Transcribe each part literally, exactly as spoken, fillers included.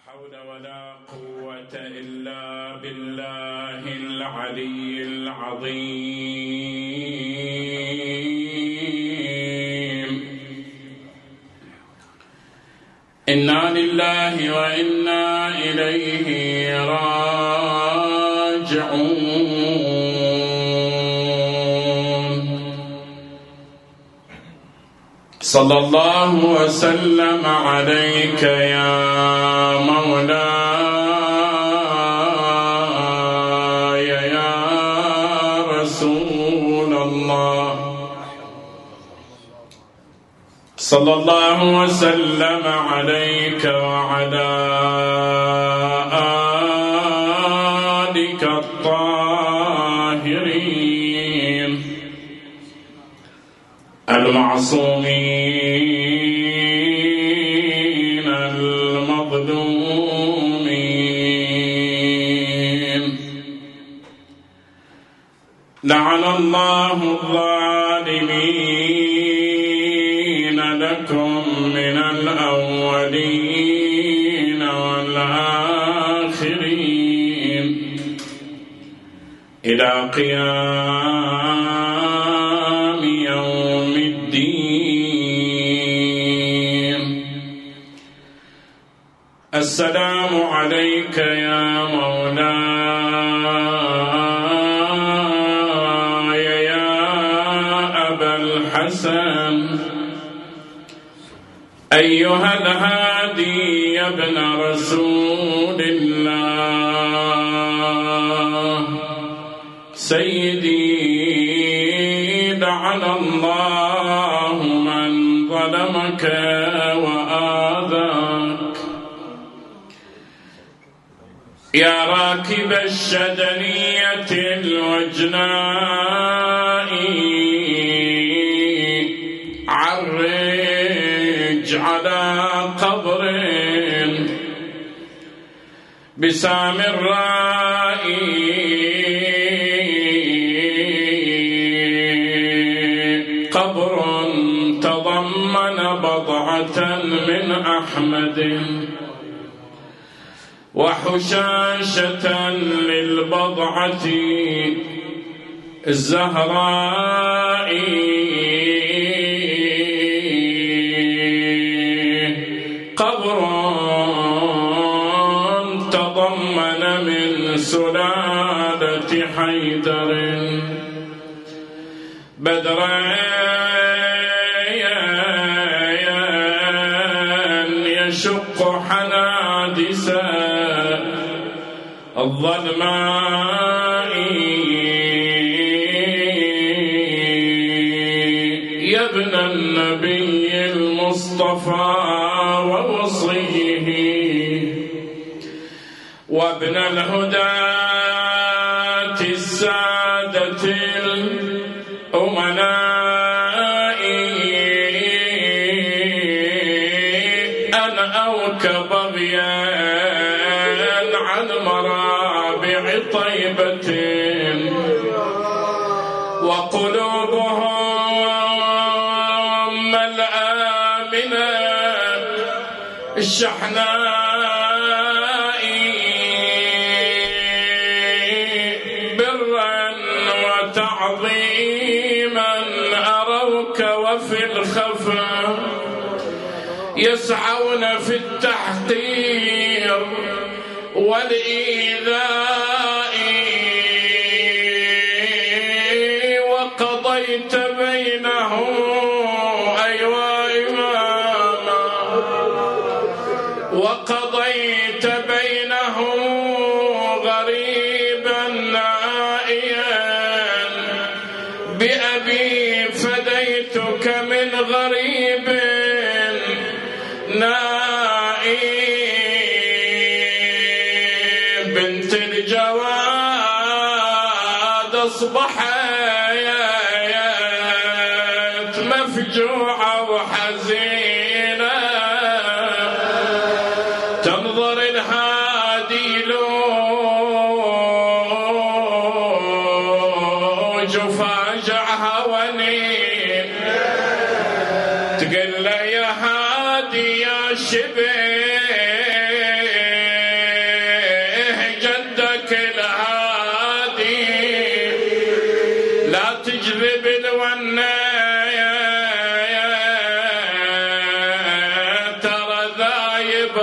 حول ولا قوة إلا بالله العلي العظيم. إنا لله وإنا إليه راجعون. صلى الله وسلم عليك يا مولاي يا رسول الله. صلى الله وسلم عليك وعلى آلك الطاهرين المعصومين المظلومين. لعن الله الظالمين لكم من الأولين والآخرين إلى قيام يوم الدين. السلام عليك يا مولاي يا أبا الحسن أيها الهادي يا ابن رسول الله. سيدي لعن الله من ظلمك وآذاك. يا راكب الشدنية الوجناء عرج على قبر بسامراء قبر تضمن بضعة من أحمد وحشاشة للبضعة الزهراء قبر تضمن من سلالة حيدر بدرا يشق حنادس الظلماء. يا ابن النبي المصطفى ووصيه وابن الهداة السادة الأمناء أنا أوك بغيا عن مرابع طيبة وقلوبهم ملأى من الشحناء برا وتعظيما أروك وفي الخفا يسعون في التحقير والإيذاء. وقضيت بينهم أيوا إماما وقضيت بينهم غريبا نائيا بأبي فديتك من غريب نائي. بنت الجواد أصبحت مفجوعة وحزينة تنظر الهادي لوج فاجعها ونين تقول له يا هادي يا شبه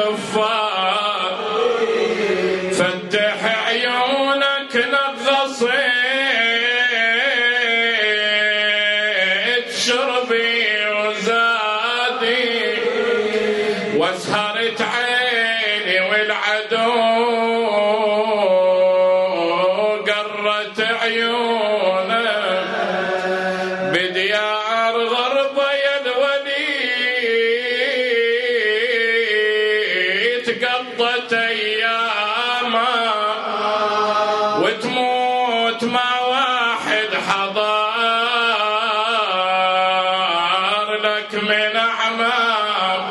كفار فتح عيونك نغصيت شربي وزادي واسهرت عيني والعدو قرت عيونه بديار غربة يا الولي تقضت ايامه وتموت مع واحد حضار لك من اعمار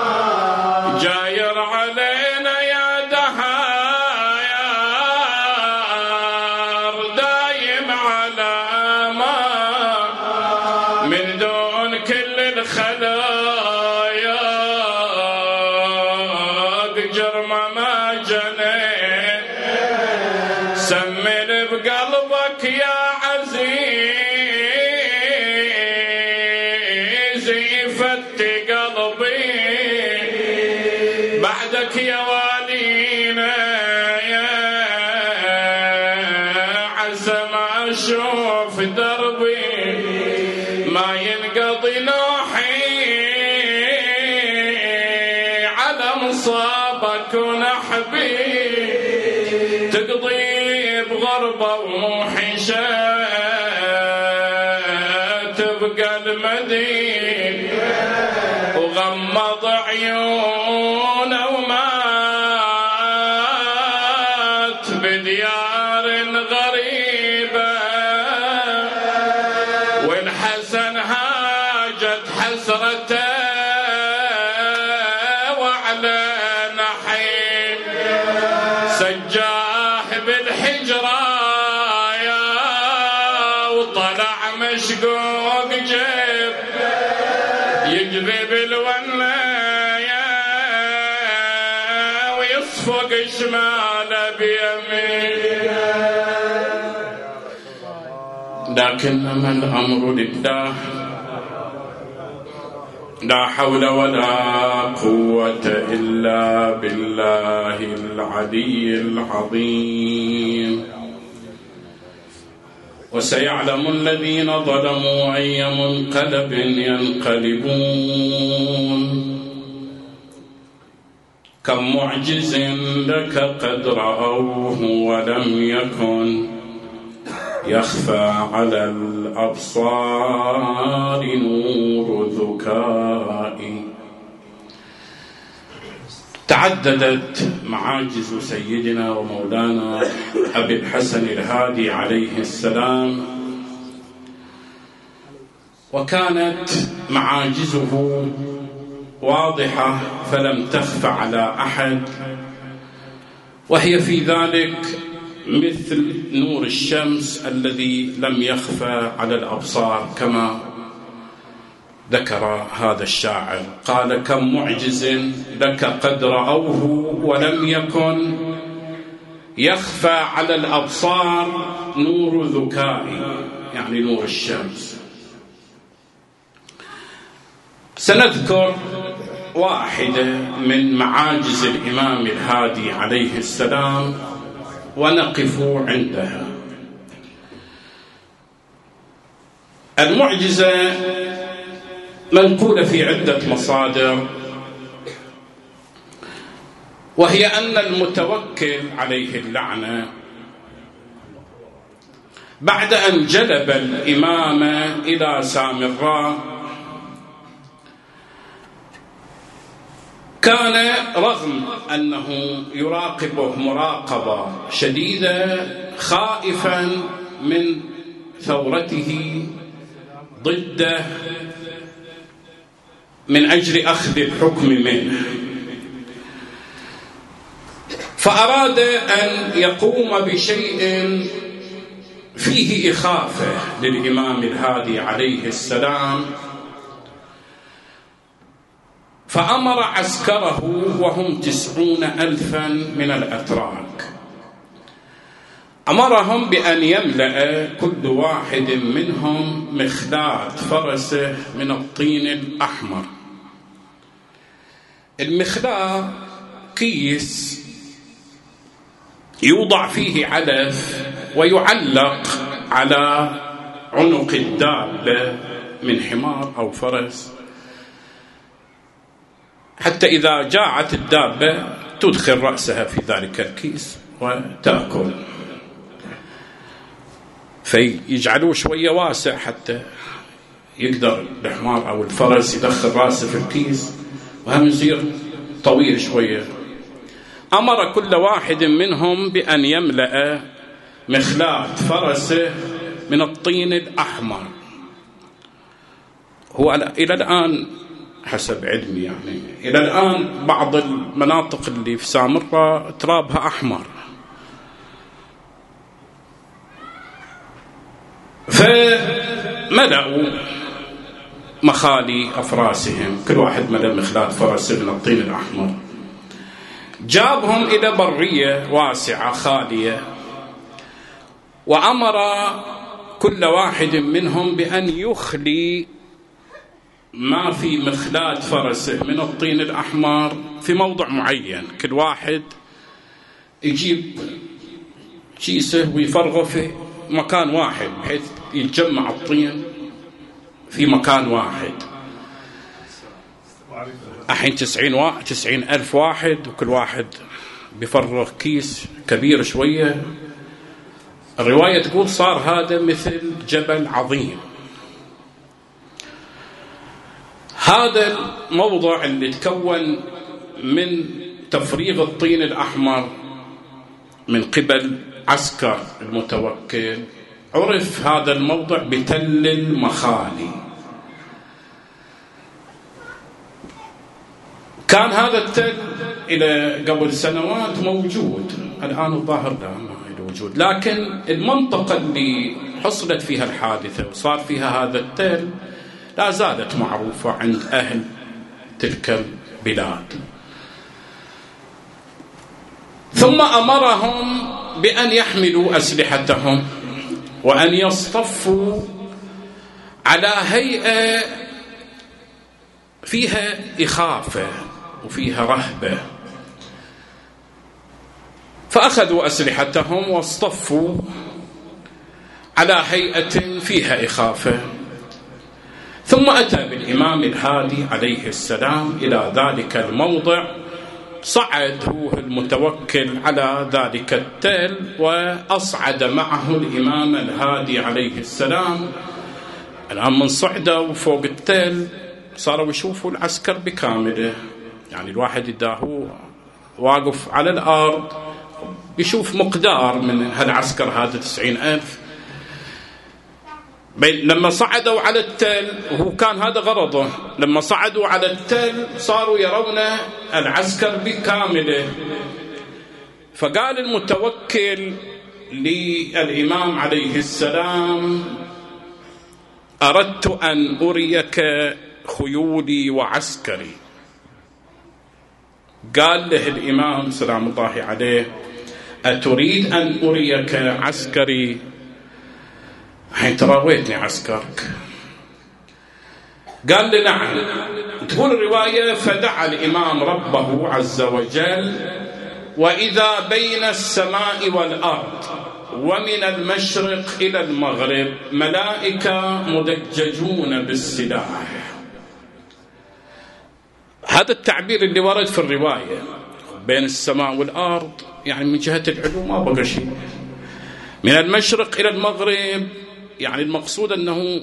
جاير علينا يا دهاير دايم علامة من دون كل الخلايا جرمه ما جنيت سمن بقلبك يا عزيز يفتي قلبي بعدك يا والينا يا عسى ما اشوف دربي ما ينقضي نوحي على مصابك ونحبي تقضي بغربة وموحشة تبقى المدين وغمض عيونه ومات بديار غريبة والحسن هاجت حسرته وعلى نحيب سجاه بالحجرة وطلع مشقوق جيب يجذب الونايا ويصفق شماله بيمين لكنما الأمر لله لا حول ولا قوة إلا بالله العلي العظيم. وسيعلم الذين ظلموا أي منقلب ينقلبون. كم معجز لك قد رأوه ولم يكن يخفى على الأبصار نور ذكائي. تعددت معاجز سيدنا ومولانا أبي الحسن الهادي عليه السلام، وكانت معاجزه واضحة فلم تخف على أحد، وهي في ذلك مثل نور الشمس الذي لم يخفى على الأبصار كما ذكر هذا الشاعر. قال: كم معجز لك قد رأوه ولم يكن يخفى على الأبصار نور ذكائي، يعني نور الشمس. سنذكر واحدة من معاجز الإمام الهادي عليه السلام ونقف عندها. المعجزة منقولة في عدة مصادر، وهي أن المتوكل عليه اللعنة بعد أن جلب الإمام إلى سامراء كان رغم أنه يراقبه مراقبة شديدة خائفا من ثورته ضده من أجل أخذ الحكم منه، فأراد أن يقوم بشيء فيه إخافة للإمام الهادي عليه السلام، فأمر عسكره وهم تسعون ألفا من الأتراك، أمرهم بأن يملأ كل واحد منهم مخلاة فرسه من الطين الأحمر. المخلاة كيس يوضع فيه علف ويعلق على عنق الدابة من حمار أو فرس، حتى إذا جاعت الدابة تدخل رأسها في ذلك الكيس وتأكل، فيجعلوه شوية واسع حتى يقدر الحمار أو الفرس يدخل رأسه في الكيس، وهم يصير طويل شوية. أمر كل واحد منهم بأن يملأ مخلات فرسه من الطين الأحمر. هو إلى الآن حسب علمي يعني إلى الآن بعض المناطق اللي في سامرة ترابها أحمر، فملأوا مخالي أفراسهم، كل واحد ملأ مخلات فرسه من الطين الأحمر، جابهم إلى برية واسعة خالية، وأمر كل واحد منهم بأن يخلي ما في مخلات فرسه من الطين الأحمر في موضع معين. كل واحد يجيب كيسه ويفرغه في مكان واحد بحيث يتجمع الطين في مكان واحد. الحين تسعين واحد تسعين ألف واحد، وكل واحد بيفرغ كيس كبير شوية. الرواية تقول صار هذا مثل جبل عظيم. هذا الموضع اللي تكون من تفريغ الطين الأحمر من قبل عسكر المتوكل عرف هذا الموضع بتل المخالي. كان هذا التل إلى قبل سنوات موجود، الآن الظاهر لا ما له وجود، لكن المنطقة اللي حصلت فيها الحادثة وصار فيها هذا التل لا زالت معروفة عند أهل تلك البلاد. ثم أمرهم بأن يحملوا أسلحتهم وأن يصطفوا على هيئة فيها إخافة وفيها رهبة. فأخذوا أسلحتهم واصطفوا على هيئة فيها إخافة. ثم أتى بالإمام الهادي عليه السلام إلى ذلك الموضع، صعد هو المتوكل على ذلك التل وأصعد معه الإمام الهادي عليه السلام. الآن من صعدوا فوق التل صاروا يشوفوا العسكر بكامله، يعني الواحد إذا هو واقف على الأرض يشوف مقدار من هالعسكر هذا تسعين ألف. لما صعدوا على التل، وهو كان هذا غرضه، لما صعدوا على التل صاروا يرون العسكر بكامله. فقال المتوكل للإمام عليه السلام: أردت أن أريك خيولي وعسكري. قال له الإمام سلام الله عليه: أتريد أن أريك عسكري؟ حين تراويتني عسكرك. قال لي: نعم. تقول الرواية: فدعا الإمام ربه عز وجل، وإذا بين السماء والأرض ومن المشرق إلى المغرب ملائكة مدججون بالسلاح. هذا التعبير اللي ورد في الرواية، بين السماء والأرض، يعني من جهة العلو ما بقى شيء. من المشرق إلى المغرب، يعني المقصود أنه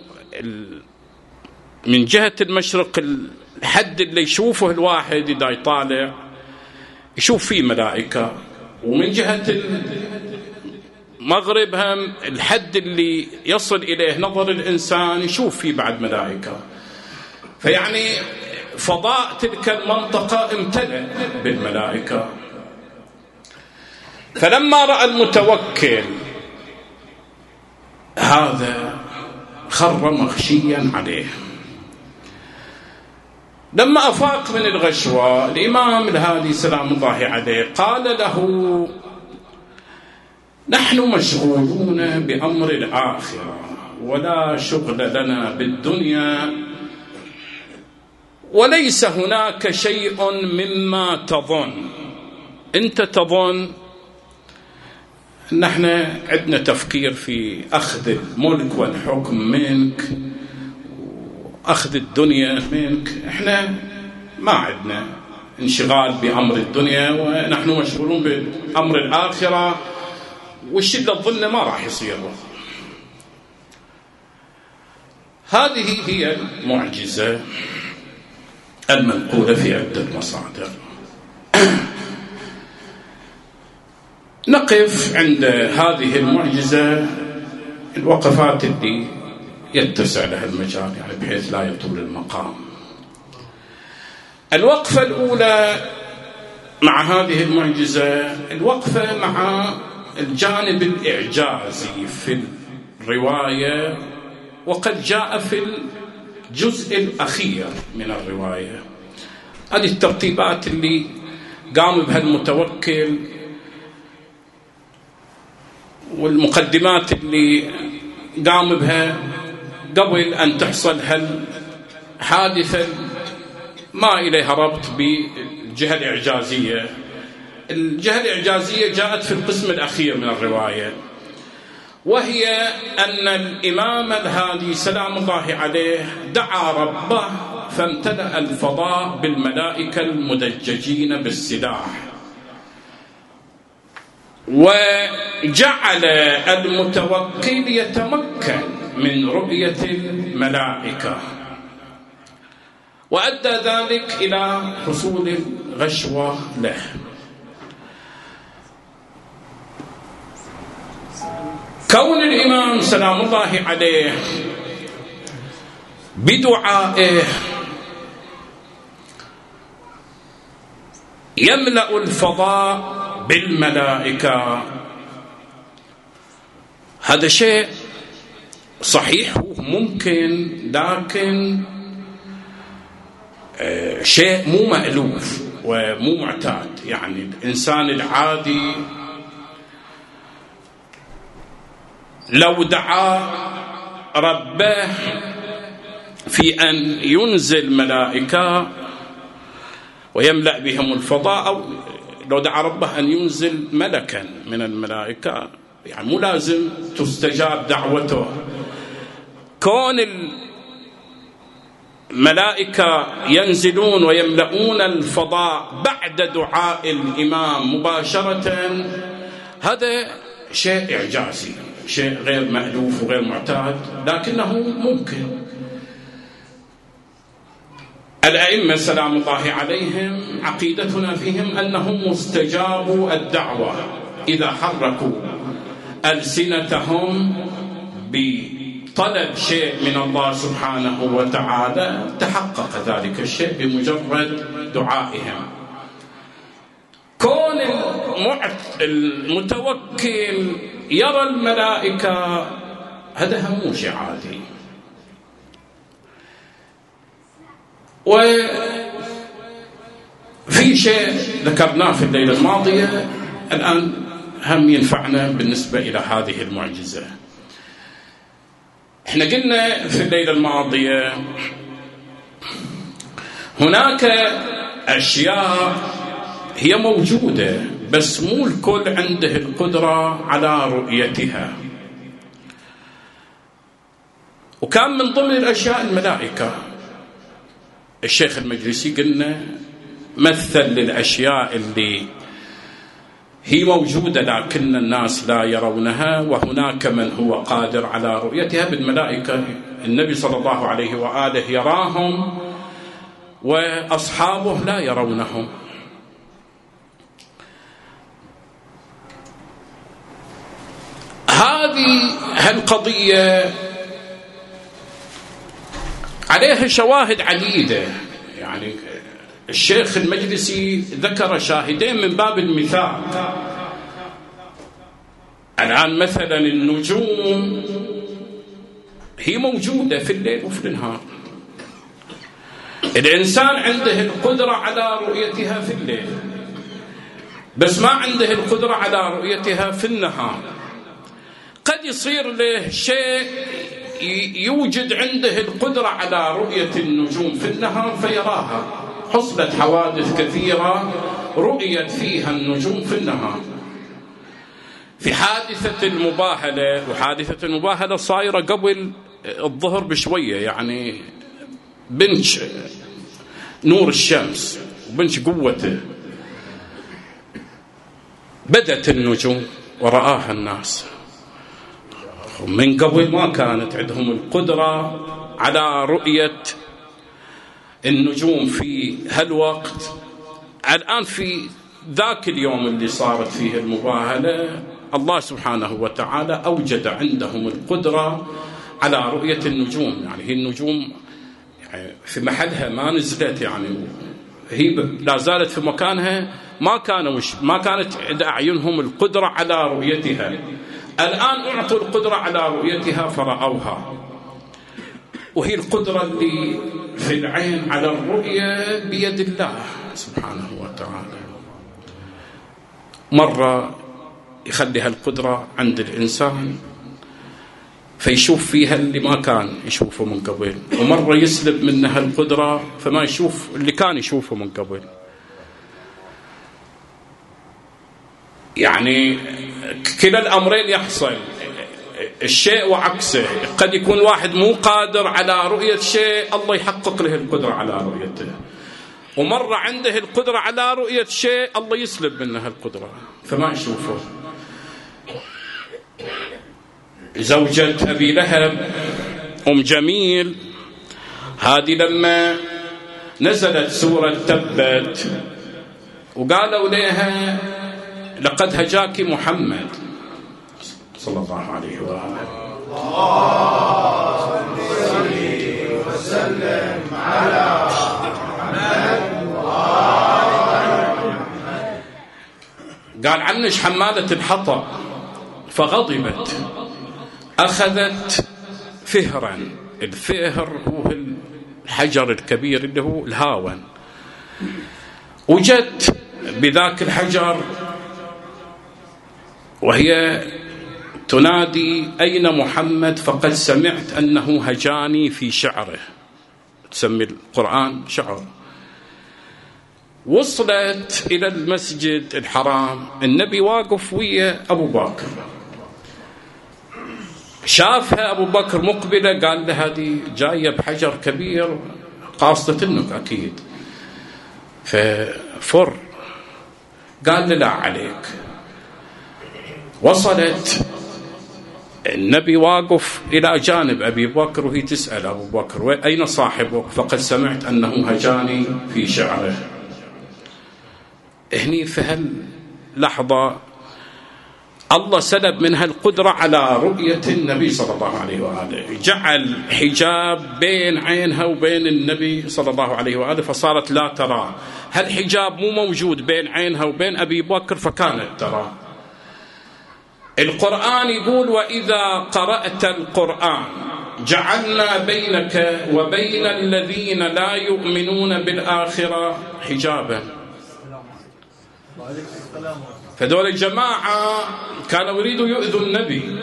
من جهة المشرق الحد اللي يشوفه الواحد إذا يطالع يشوف فيه ملائكة، ومن جهة المغرب هم الحد اللي يصل إليه نظر الإنسان يشوف فيه بعد ملائكة. فيعني فضاء تلك المنطقة امتلأ بالملائكة. فلما رأى المتوكل هذا خر مغشيا عليه. لما أفاق من الغشوة الإمام الهادي سلام الله عليه قال له: نحن مشغولون بأمر الآخرة ولا شغل لنا بالدنيا، وليس هناك شيء مما تظن. أنت تظن أن احنا عندنا تفكير في أخذ الملك والحكم منك وأخذ الدنيا منك. احنا ما عندنا انشغال بأمر الدنيا، ونحن مشغولون بأمر الآخرة، والشيء اللي تظن ما راح يصير. هذه هي المعجزة المنقولة في عدة مصادر. نقف عند هذه المعجزة الوقفات اللي يتسع لها المجال، يعني بحيث لا يطول المقام. الوقفة الأولى مع هذه المعجزة الوقفة مع الجانب الإعجازي في الرواية، وقد جاء في الجزء الأخير من الرواية. هذه الترتيبات اللي قام بها المتوكل والمقدمات اللي قام بها قبل أن تحصل هالحادثة ما إليها ربط بالجهة الإعجازية. الجهة الإعجازية جاءت في القسم الأخير من الرواية، وهي أن الإمام الهادي سلام الله عليه دعا ربه فامتلأ الفضاء بالملائكة المدججين بالسلاح، وجعل المتوكل يتمكن من رؤية الملائكة، وأدى ذلك إلى حصول الغشوة له. كون الإمام سلام الله عليه بدعائه يملأ الفضاء بالملائكة، هذا شيء صحيح ممكن، لكن شيء مو مألوف ومو معتاد. يعني الإنسان العادي لو دعا ربه في أن ينزل ملائكة ويملأ بهم الفضاء، أو لو دعا ربه أن ينزل ملكا من الملائكة، يعني مو لازم تستجاب دعوته. كون الملائكة ينزلون ويملؤون الفضاء بعد دعاء الإمام مباشرة، هذا شيء إعجازي، شيء غير مألوف وغير معتاد، لكنه ممكن. الأئمة سلام الله عليهم عقيدتنا فيهم أنهم مستجابوا الدعوة إذا حركوا ألسنتهم بطلب شيء من الله سبحانه وتعالى، تحقق ذلك الشيء بمجرد دعائهم. كون المتوكل يرى الملائكة هذا هم شيء عادي. وفي شيء ذكرناه في الليلة الماضية الآن هم ينفعنا بالنسبة إلى هذه المعجزة. احنا قلنا في الليلة الماضية هناك أشياء هي موجودة بس مو الكل عنده القدرة على رؤيتها، وكان من ضمن الأشياء الملائكة. الشيخ المجلسي قلنا مثل للأشياء اللي هي موجودة لكن الناس لا يرونها، وهناك من هو قادر على رؤيتها بالملائكة. النبي صلى الله عليه وآله يراهم وأصحابه لا يرونهم. هذه القضية عليها شواهد عديدة. يعني الشيخ المجلسي ذكر شاهدين من باب المثال. الآن مثلا النجوم هي موجودة في الليل وفي النهار. الإنسان عنده القدرة على رؤيتها في الليل بس ما عنده القدرة على رؤيتها في النهار. قد يصير له شيء يوجد عنده القدرة على رؤية النجوم في النهار فيراها، حصلت حوادث كثيرة رؤيت فيها النجوم في النهار. في حادثة المباهلة، وحادثة المباهلة صايرة قبل الظهر بشوية، يعني بنش نور الشمس وبنش قوته، بدت النجوم ورآها الناس. من قبل ما كانت عندهم القدرة على رؤية النجوم في هالوقت. الآن في ذاك اليوم اللي صارت فيه المباهلة الله سبحانه وتعالى أوجد عندهم القدرة على رؤية النجوم. يعني هي النجوم يعني في محلها ما نزلت، يعني هي لا زالت في مكانها، ما كانوا ما كانت عند أعينهم القدرة على رؤيتها. الآن أعطوا القدرة على رؤيتها فرأوها. وهي القدرة اللي في العين على الرؤية بيد الله سبحانه وتعالى. مرة يخلي هالقدرة عند الإنسان فيشوف فيها اللي ما كان يشوفه من قبل، ومرة يسلب منها القدرة فما يشوف اللي كان يشوفه من قبل. يعني كلا الأمرين يحصل، الشيء وعكسه. قد يكون واحد مو قادر على رؤية شيء، الله يحقق له القدرة على رؤيته. ومرة عنده القدرة على رؤية شيء، الله يسلب منها القدرة فما يشوفه. زوجة أبي لهب أم جميل هذه لما نزلت سورة تبت وقالوا لها لقد هجاك محمد صلى الله عليه وآله وسلم على محمد، قال عنش حمالة الحطب، فغضبت أخذت فهرا. الفهر هو الحجر الكبير اللي هو الهاون، وجدت بذاك الحجر وهي تنادي أين محمد فقد سمعت أنه هجاني في شعره. تسمي القرآن شعر. وصلت إلى المسجد الحرام، النبي واقف ويا أبو بكر، شافها أبو بكر مقبلة، قال له هذه جاية بحجر كبير قاصدة النك أكيد. ففر قال له لا عليك. وصلت النبي واقف إلى جانب أبي بكر وهي تسأل أبو بكر أين صاحبك فقد سمعت أنه هجاني في شعره. هني في هاللحظة الله سلب منها القدرة على رؤية النبي صلى الله عليه وآله، جعل حجاب بين عينها وبين النبي صلى الله عليه وآله فصارت لا تراه. هالحجاب مو موجود بين عينها وبين أبي بكر فكانت تراه. القرآن يقول وإذا قرأت القرآن جعلنا بينك وبين الذين لا يؤمنون بالآخرة حجابا. فدول الجماعة كانوا يريدوا يؤذوا النبي،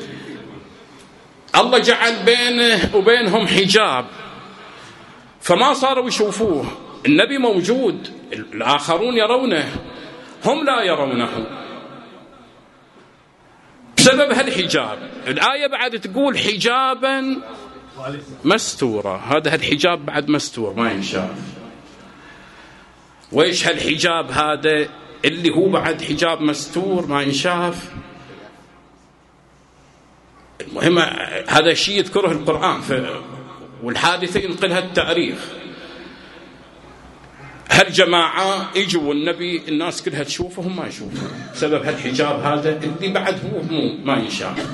الله جعل بينه وبينهم حجاب فما صاروا يشوفوه. النبي موجود، الآخرون يرونه، هم لا يرونه بسبب هالحجاب. الآية بعد تقول حجابا مستورة، هذا هالحجاب بعد مستور ما ينشاف. وإيش هالحجاب هذا اللي هو بعد حجاب مستور ما ينشاف؟ المهم هذا شيء يذكره القرآن والحادثة ينقلها التاريخ. هالجماعة يجوا والنبي الناس كلها تشوفهم ما يشوفهم بسبب هالحجاب هذا اللي بعد هو مو ما ينشاف.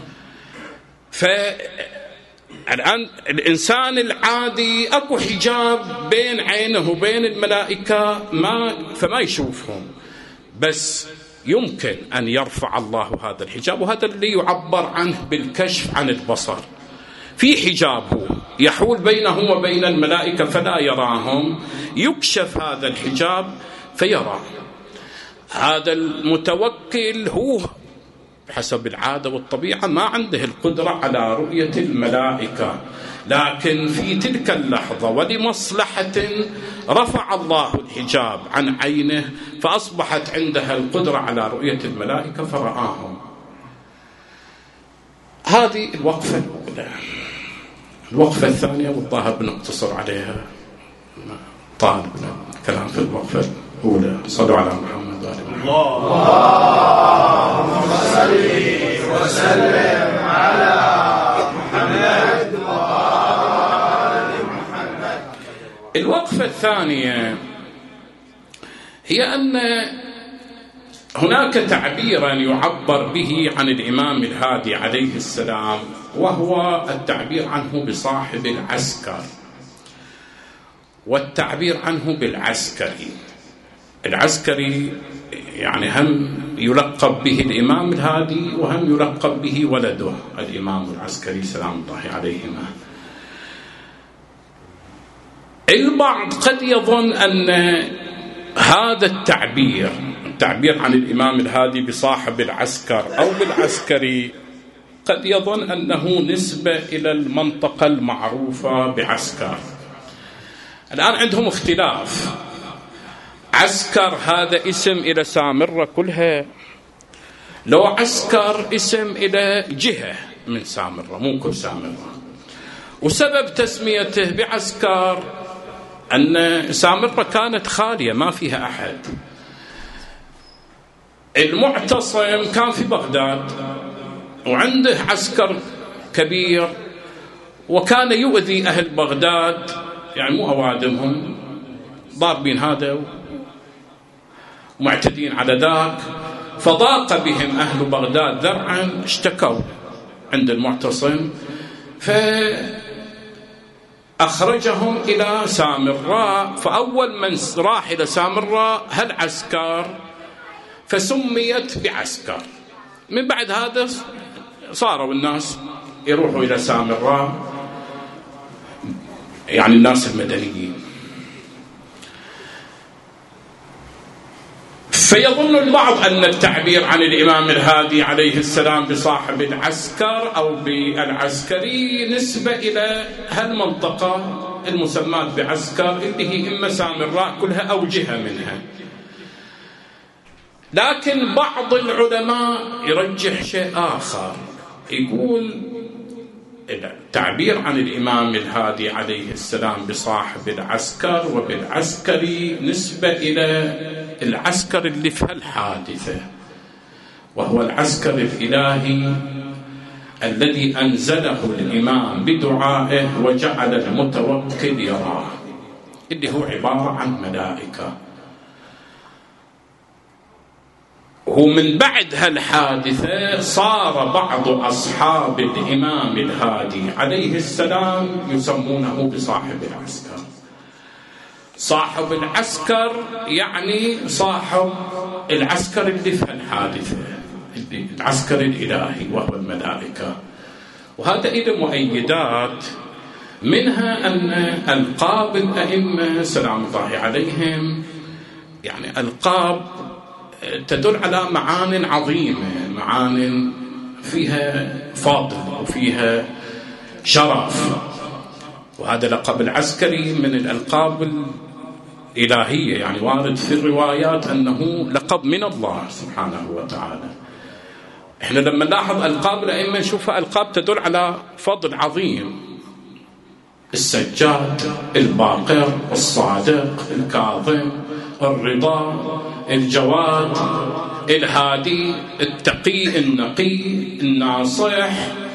فالآن الإنسان العادي أكو حجاب بين عينه وبين الملائكة ما فما يشوفهم، بس يمكن أن يرفع الله هذا الحجاب، وهذا اللي يعبر عنه بالكشف عن البصر. في حجاب هو يحول بينه وبين الملائكة فلا يراهم، يكشف هذا الحجاب فيرى. هذا المتوكل هو بحسب العادة والطبيعة ما عنده القدرة على رؤية الملائكة، لكن في تلك اللحظة ولمصلحة رفع الله الحجاب عن عينه فأصبحت عندها القدرة على رؤية الملائكة فرآهم. هذه الوقفة الأولى. الوقفة الثانية والظاهر بنقتصر عليها، طالب كلام في الوقفة الأولى. صلوا على محمد وآل محمد. اللهم صل وسلم على محمد وآل محمد. الوقفة الثانية هي أن هناك تعبيرا يعبر به عن الإمام الهادي عليه السلام، وهو التعبير عنه بصاحب العسكر، والتعبير عنه بالعسكري. العسكري يعني هم يلقب به الإمام الهادي وهم يلقب به ولده الإمام العسكري سلام الله عليهما. البعض قد يظن أن هذا التعبير التعبير عن الإمام الهادي بصاحب العسكر أو بالعسكري قد يظن أنه نسبة إلى المنطقة المعروفة بعسكر. الآن عندهم اختلاف. عسكر هذا اسم إلى سامرة كلها، لو عسكر اسم إلى جهة من سامرة مو كل سامرة. وسبب تسميته بعسكر أن سامرة كانت خالية ما فيها أحد. المعتصم كان في بغداد وعنده عسكر كبير، وكان يؤذي أهل بغداد، يعني مو أوادمهم، ضاربين هذا ومعتدين على ذاك، فضاق بهم أهل بغداد ذرعا، اشتكوا عند المعتصم فأخرجهم إلى سامراء. فأول من راح إلى سامراء هالعسكر فسميت بعسكر. من بعد هذا صاروا الناس يروحوا إلى سامراء، يعني الناس المدنيين. فيظن البعض أن التعبير عن الإمام الهادي عليه السلام بصاحب العسكر أو بالعسكري نسبة إلى هالمنطقة المسمات بعسكر اللي هي إما سامراء كلها أو جهة منها. لكن بعض العلماء يرجح شيء آخر، يقول التعبير عن الإمام الهادي عليه السلام بصاحب العسكر وبالعسكري نسبة إلى العسكر اللي في الحادثة، وهو العسكر الإلهي الذي أنزله الإمام بدعائه وجعل المتوكل يراه، اللي هو عبارة عن ملائكة. ومن بعد هالحادثة صار بعض أصحاب الإمام الهادي عليه السلام يسمونه بصاحب العسكر. صاحب العسكر يعني صاحب العسكر اللي في الحادثة، العسكر الإلهي وهو الملائكة. وهذا إلى مؤيدات، منها أن ألقاب الأئمة سلام الله عليهم يعني ألقاب تدل على معان عظيمة، معان فيها فضل وفيها شرف. وهذا لقب العسكري من الألقاب الإلهية، يعني وارد في الروايات أنه لقب من الله سبحانه وتعالى. إحنا لما نلاحظ ألقاب الأئمة نشوفها ألقاب تدل على فضل عظيم: السجاد، الباقر، الصادق، الكاظم، الرضا، الجواد، الهادي، التقي، النقي، الناصح.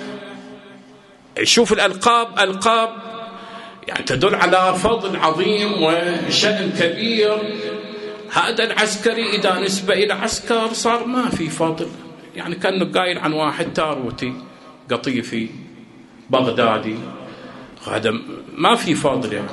شوف الألقاب ألقاب يعني تدل على فضل عظيم وشأن كبير. هذا العسكري إذا نسبة إلى عسكر صار ما في فضل، يعني كأنه قايل عن واحد تاروتي قطيفي بغدادي، هذا ما في فضل. يعني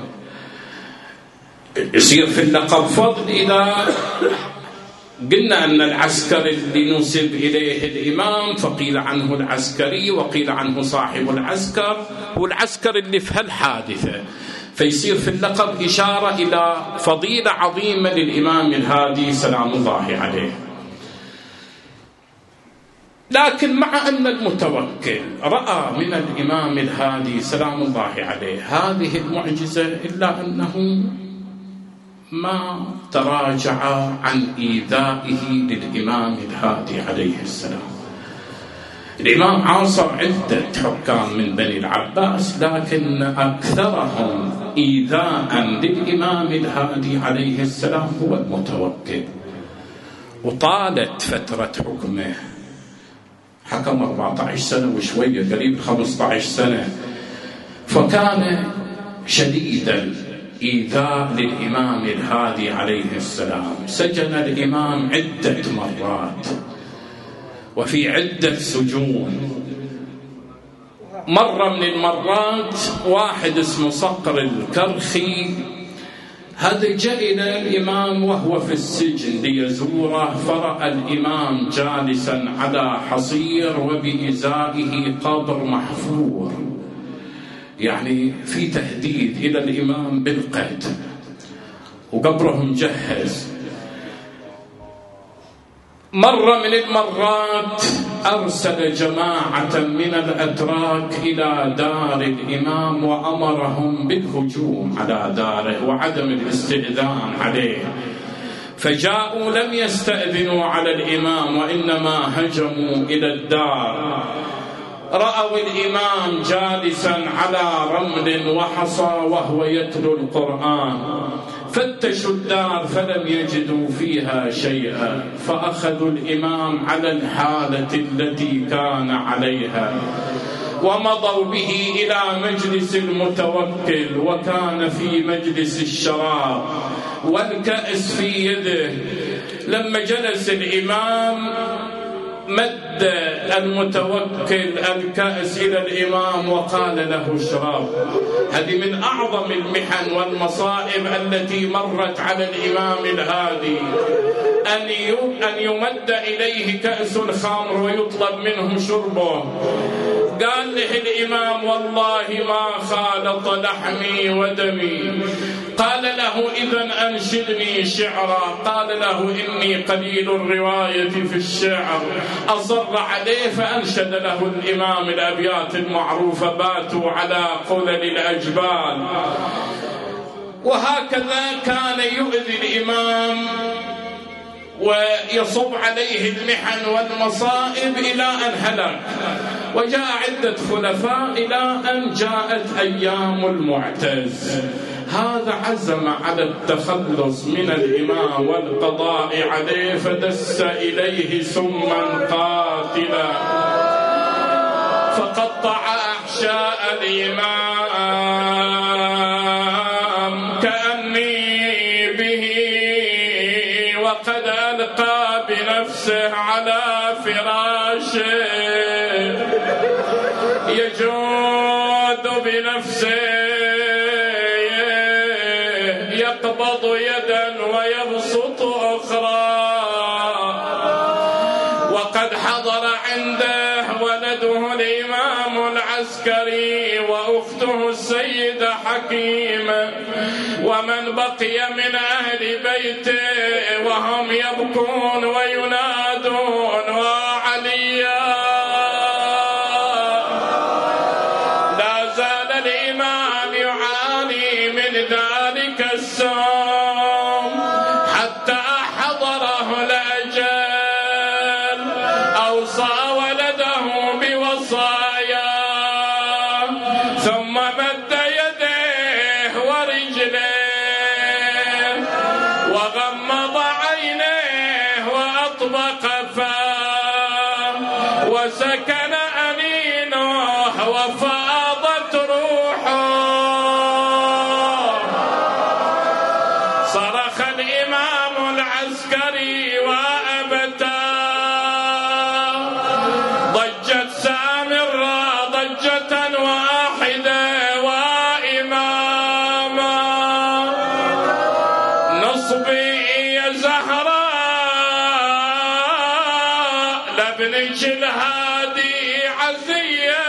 يصير في اللقب فضل إذا قلنا أن العسكر اللي نسب إليه الإمام فقيل عنه العسكري وقيل عنه صاحب العسكر، هو العسكر اللي في هالحادثة، فيصير في اللقب إشارة إلى فضيلة عظيمة للإمام الهادي سلام الله عليه. لكن مع أن المتوكل رأى من الإمام الهادي سلام الله عليه هذه المعجزة، إلا أنه ما تراجع عن إيذائه للإمام الهادي عليه السلام. الإمام عاصر عدة حكام من بني العباس، لكن أكثرهم إيذاء للإمام الهادي عليه السلام هو المتوكل. وطالت فترة حكمه، حكم أربعة عشر سنة وشوية، قريب خمسة عشر سنة، فكان شديد الإيذاء للإمام الهادي عليه السلام. سجن الإمام عدة مرات وفي عدة سجون. مرة من المرات واحد اسمه صقر الكرخي هذا جاء إلى الإمام وهو في السجن ليزوره، فرأى الإمام جالسا على حصير وبإزائه قبر محفور، يعني في تهديد إلى الإمام بالقتل، وقبره مجهز. مرة من المرات أرسل جماعة من الأتراك إلى دار الإمام وأمرهم بالهجوم على داره وعدم الاستئذان عليه، فجاءوا لم يستأذنوا على الإمام وإنما هجموا إلى الدار. رأوا الإمام جالسا على رمل وحصى وهو يتلو القرآن، فتشوا الدار فلم يجدوا فيها شيئا، فأخذوا الإمام على الحالة التي كان عليها ومضوا به إلى مجلس المتوكل، وكان في مجلس الشراب والكأس في يده. لما جلس الإمام مد المتوكل الكأس إلى الإمام وقال له اشرب. هذه من أعظم المحن والمصائب التي مرت على الإمام الهادي، أن يمد إليه كأس الخمر ويطلب منه شربه. قال له الإمام والله ما خالط لحمي ودمي. قال له إذن أنشدني شعرا. قال له إني قليل الرواية في الشعر. أصر عليه فأنشد له الإمام الأبيات المعروفة: باتوا على قلل الأجبال. وهكذا كان يؤذي الإمام ويصب عليه المحن والمصائب إلى أن هلك. وجاء عدة خلفاء إلى أن جاءت أيام المعتز. هذا عزم على التخلص من الإمام والقضاء عليه، فدس إليه سما قاتلا فقطع أحشاء الإمام كأني به وقد ألقى بنفسه على فراشه يجود بنفسه يقبض يدا ويبسط أخرى. وقد حضر عنده ولده الإمام العسكري وأخته السيدة حكيمة ومن بقي من أهل بيته، وهم يبكون وينادون وعليا. لا زال الإمام يعاني من ذلك السوم حتى حضره الأجل. أوصى ولده بوصايا ثم مد يديه ورجليه وغمض عينيه وأطبق فاه وسكن أنينه وفاضت روحه. صرخ الإمام العسكري وأبتا، ضجت سامرة ضجة واحدة وإماما. نصبي يا زهراء لابنك الهادي عزية،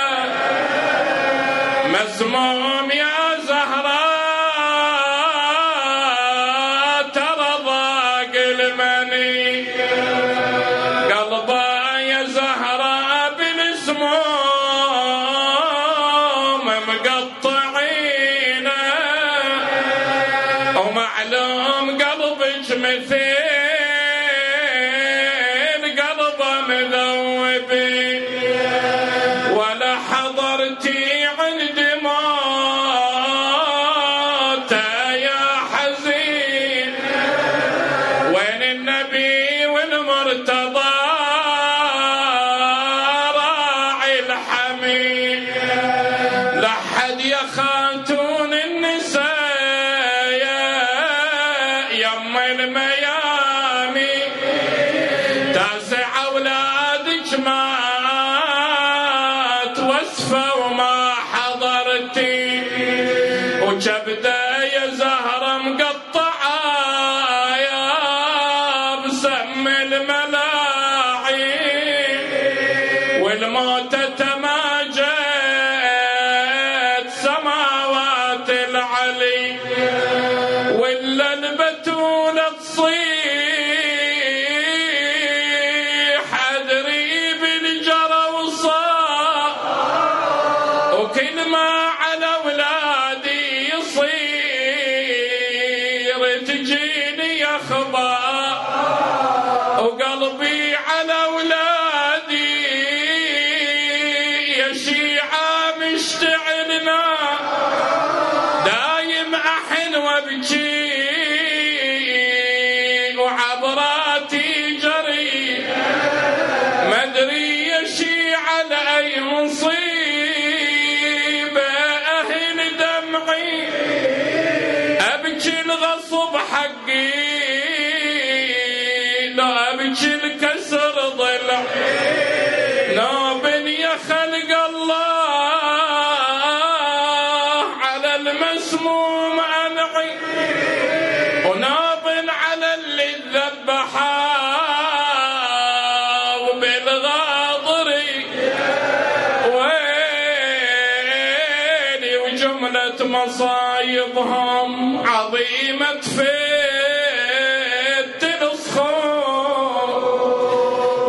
مسموم يا زهراء ترى ضاق المني قلبه يا زهراء مغربي ولا حضرتي عند موته يا حزين. وين النبي والمرتضى راعي الحميد؟ لحد يا خاتون النساء يم الميامي تاسع أولادك ما توسفى وما حضرتي، وكبدة يا زهرة مقطعة يا بسم الملاعي، والموتة ما جت سماوات العلي، ولا البتولة تصيح أدري بالجرى وصاح، وكل ما على ولادي يصير تجيني أخبار، وقلبي على ولادي يا شيعة مشتعلنا، دايم أحن وابكي وعبراتي جري، مدري يا شيعة لأي مصيبة أهل دمعي، أبكي الغصب حقي لا أبكي الكسر ضلع، نوب يا خلق الله على المسموم أنعي، ونوب على اللي ذبحا وبالغاضري، ويلي وجملة مصايبهم عظيمة فت الصخور،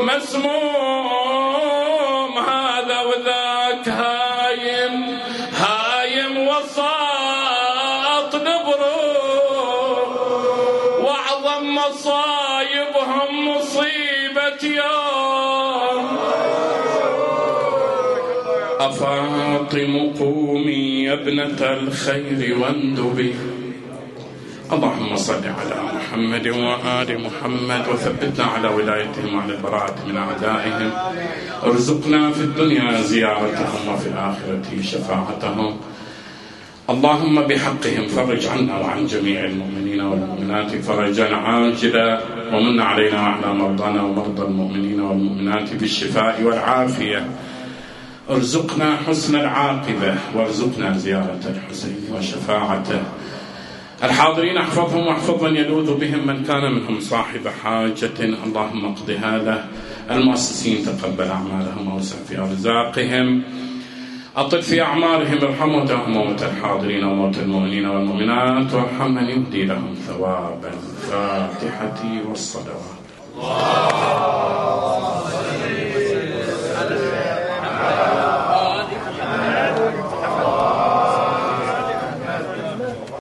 مسموم هذا وذاك هايم، هايم وساط نبرو، وأعظم مصايبهم مصيبة يوم. أفاطم قومي يا ابنة الخير واندبي، اللهم صل على محمد وآل محمد، وثبتنا على ولايتهم وعلى البراءة من أعدائهم، ارزقنا في الدنيا زيارتهم وفي الآخرة شفاعتهم. اللهم بحقهم فرج عنا وعن جميع المؤمنين والمؤمنات فرجا عاجلا، ومن علينا وعلى مرضانا ومرضى المؤمنين والمؤمنات بالشفاء والعافية. ارزقنا حسن العاقبة، وارزقنا زيارة الحسين وشفاعته. الحاضرين احفظهم واحفظ من يلوذ بهم، من كان منهم صاحب حاجة اللهم اقضها له. المؤسسين تقبل أعمالهم ووسع في أرزاقهم، أطل في أعمارهم، ارحم موتهم وموت الحاضرين وموت المؤمنين والمؤمنات، وارحم من يهدي لهم ثواب الفاتحة والصلوات.